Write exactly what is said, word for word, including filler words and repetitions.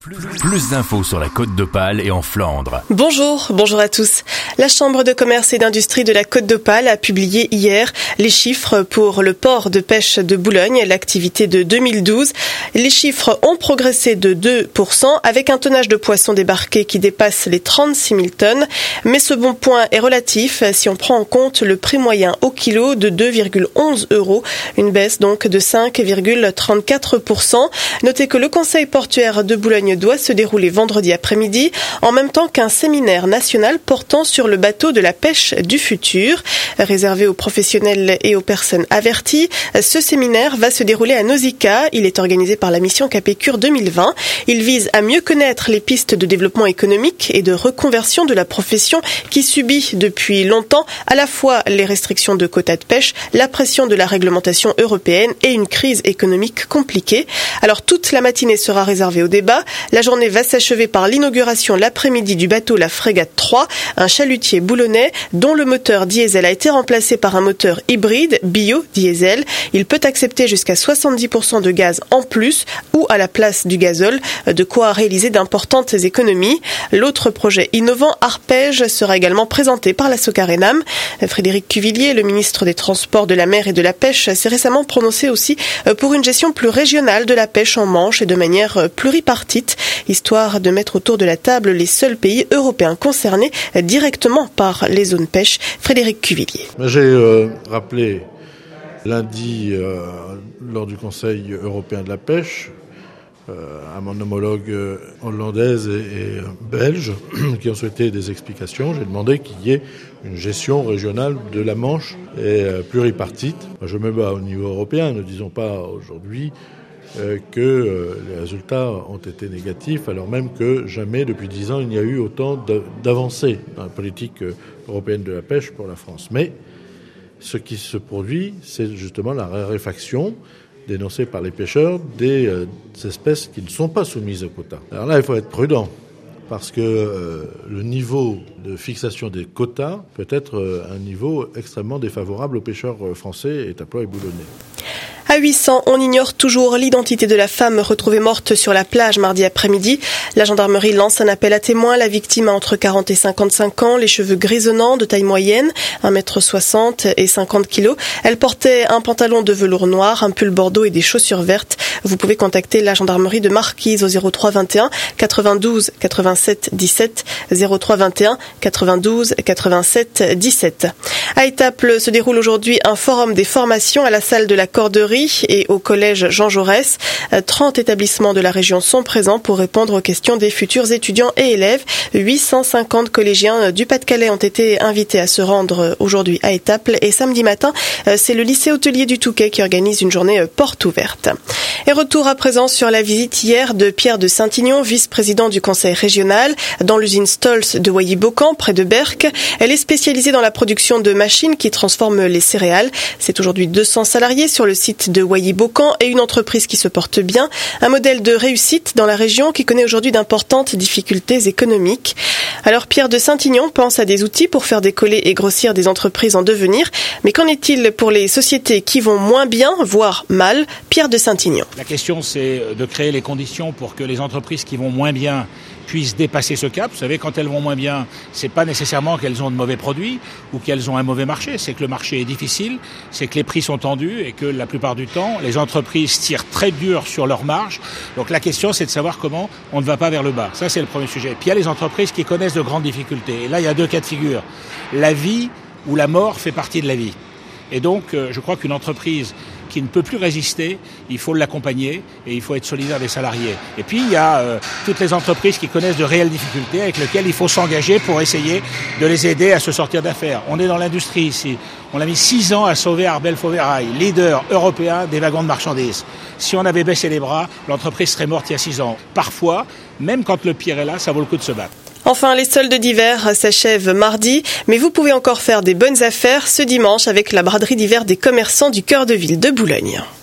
Plus, plus d'infos sur la Côte d'Opale et en Flandre. Bonjour, bonjour à tous. La Chambre de commerce et d'industrie de la Côte d'Opale a publié hier les chiffres pour le port de pêche de Boulogne, l'activité de deux mille douze. Les chiffres ont progressé de deux pour cent avec un tonnage de poissons débarqués qui dépasse les trente-six mille tonnes. Mais ce bon point est relatif si on prend en compte le prix moyen au kilo de deux virgule onze euros, une baisse donc de cinq virgule trente-quatre pour cent. Notez que le Conseil portuaire de Boulogne doit se dérouler vendredi après-midi, en même temps qu'un séminaire national portant sur le bateau de la pêche du futur. Réservé aux professionnels et aux personnes averties, ce séminaire va se dérouler à Nausicaa. Il est organisé par la mission Capécure deux mille vingt. Il vise à mieux connaître les pistes de développement économique et de reconversion de la profession qui subit depuis longtemps à la fois les restrictions de quotas de pêche, la pression de la réglementation européenne et une crise économique compliquée. Alors toute la matinée sera réservée au débat. La journée va s'achever par l'inauguration l'après-midi du bateau La Frégate trois, un chalutier boulonnais dont le moteur diesel a été remplacé par un moteur hybride bio-diesel. Il peut accepter jusqu'à soixante-dix pour cent de gaz en plus ou à la place du gazole, de quoi réaliser d'importantes économies. L'autre projet innovant, Arpège, sera également présenté par la Socarénam. Frédéric Cuvillier, le ministre des Transports, de la Mer et de la Pêche, s'est récemment prononcé aussi pour une gestion plus régionale de la pêche en Manche et de manière pluripartite, histoire de mettre autour de la table les seuls pays européens concernés directement par les zones pêche. Frédéric Cuvillier. J'ai euh, rappelé lundi, euh, lors du Conseil européen de la pêche, euh, à mon homologue euh, hollandaise et, et euh, belge qui ont souhaité des explications. J'ai demandé qu'il y ait une gestion régionale de la Manche et euh, pluripartite. Je me bats au niveau européen, ne disons pas aujourd'hui Euh, que euh, les résultats ont été négatifs, alors même que jamais depuis dix ans il n'y a eu autant d'avancées dans la politique euh, européenne de la pêche pour la France. Mais ce qui se produit, c'est justement la raréfaction dénoncée par les pêcheurs des, euh, des espèces qui ne sont pas soumises aux quotas. Alors là, il faut être prudent, parce que euh, le niveau de fixation des quotas peut être euh, un niveau extrêmement défavorable aux pêcheurs euh, français, étaplois et boulonnais. À huit cents, on ignore toujours l'identité de la femme retrouvée morte sur la plage mardi après-midi. La gendarmerie lance un appel à témoins. La victime a entre quarante et cinquante-cinq ans, les cheveux grisonnants, de taille moyenne, un mètre soixante et cinquante kilos. Elle portait un pantalon de velours noir, un pull bordeaux et des chaussures vertes. Vous pouvez contacter la gendarmerie de Marquise au zéro trois vingt et un quatre-vingt-douze quatre-vingt-sept dix-sept, zéro trois vingt et un quatre-vingt-douze quatre-vingt-sept dix-sept. À Étaples se déroule aujourd'hui un forum des formations à la salle de la Corderie et au collège Jean Jaurès. trente établissements de la région sont présents pour répondre aux questions des futurs étudiants et élèves. huit cent cinquante collégiens du Pas-de-Calais ont été invités à se rendre aujourd'hui à Étaples et samedi matin, c'est le lycée hôtelier du Touquet qui organise une journée porte ouverte. Et retour à présent sur la visite hier de Pierre de Saint-Ignon, vice-président du conseil régional, dans l'usine Stolz de Wailly-Beaucamp, près de Berck. Elle est spécialisée dans la production de machines qui transforment les céréales. C'est aujourd'hui deux cents salariés sur le site de Wailly-Beaucamp et une entreprise qui se porte bien. Un modèle de réussite dans la région qui connaît aujourd'hui d'importantes difficultés économiques. Alors Pierre de Saint-Ignon pense à des outils pour faire décoller et grossir des entreprises en devenir. Mais qu'en est-il pour les sociétés qui vont moins bien, voire mal? Pierre de Saint-Ignon. La question, c'est de créer les conditions pour que les entreprises qui vont moins bien puissent dépasser ce cap. Vous savez, quand elles vont moins bien, c'est pas nécessairement qu'elles ont de mauvais produits ou qu'elles ont un mauvais marché. C'est que le marché est difficile, c'est que les prix sont tendus et que la plupart du temps, les entreprises tirent très dur sur leurs marges. Donc la question, c'est de savoir comment on ne va pas vers le bas. Ça, c'est le premier sujet. Puis il y a les entreprises qui connaissent de grandes difficultés. Et là, il y a deux cas de figure. La vie ou la mort fait partie de la vie. Et donc, je crois qu'une entreprise qui ne peut plus résister, il faut l'accompagner et il faut être solidaire des salariés. Et puis, il y a euh, toutes les entreprises qui connaissent de réelles difficultés avec lesquelles il faut s'engager pour essayer de les aider à se sortir d'affaires. On est dans l'industrie ici. On a mis six ans à sauver Arbel Fauverail, leader européen des wagons de marchandises. Si on avait baissé les bras, l'entreprise serait morte il y a six ans. Parfois, même quand le pire est là, ça vaut le coup de se battre. Enfin, les soldes d'hiver s'achèvent mardi, mais vous pouvez encore faire des bonnes affaires ce dimanche avec la braderie d'hiver des commerçants du cœur de ville de Boulogne.